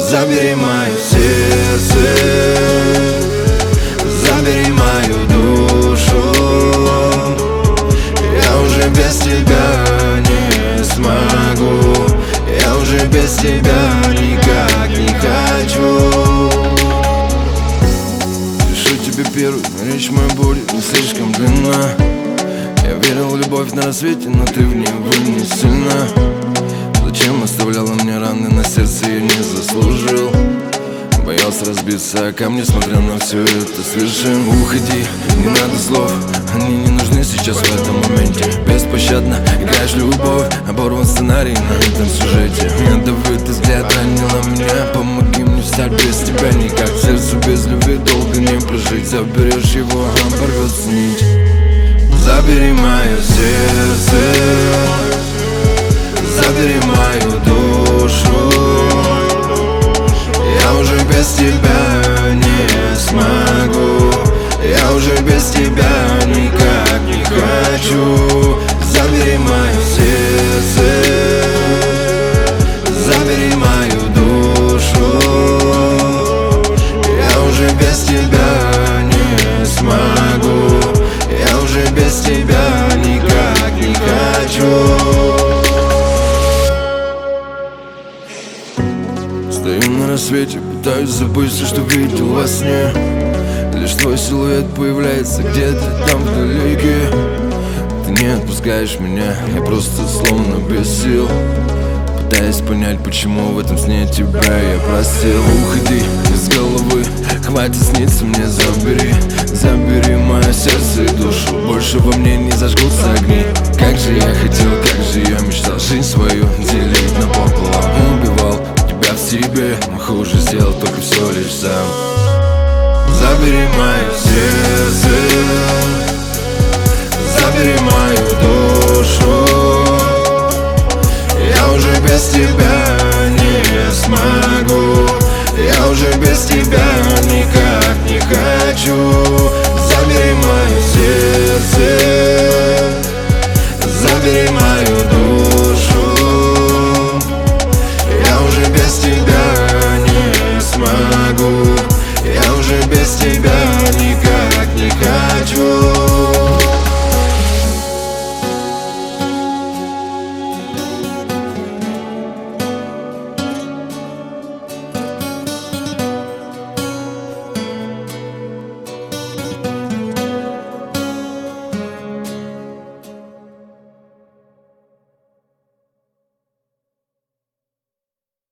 Забери мое сердце, забери мою душу. Я уже без тебя не смогу, я уже без тебя никак не хочу. Пишу тебе первую, но речь моя будет не слишком длинна. Я верил в любовь на рассвете, но ты в ней не сильна. Зачем оставляла мне раны на сердце, я не заслужил. Боялся разбиться о камни, смотря на все это свежим. Уходи, не надо слов, они не нужны сейчас в этом моменте. Беспощадно играешь любовь, оборван сценарий на этом сюжете. Ядовитый взгляд ранила меня, помоги мне встать без тебя. Никак сердцу без любви долго не прожить. Заберешь его, оборвется нить. Забери мое сердце, забери мою душу. Я уже без тебя не смогу, я уже без тебя никак не хочу. Забери мое сердце, забери мою душу. Я уже без тебя не смогу, я уже без тебя никак не хочу. Стою на рассвете, пытаюсь забыть все, что видел во сне. Лишь твой силуэт появляется где-то там вдалеке. Ты не отпускаешь меня, я просто словно без сил. Пытаюсь понять, почему в этом сне тебя я простил. Уходи из головы, хватит сниться мне, забери. Забери мое сердце и душу, больше во мне не зажгутся огни. Как же я хотел, как же я мечтал жизнь свою делить напополам. Убивал тебя в себе, но хуже сделал только все лишь сам. Забери мое сердце, забери мою душу. Я уже без тебя не смогу,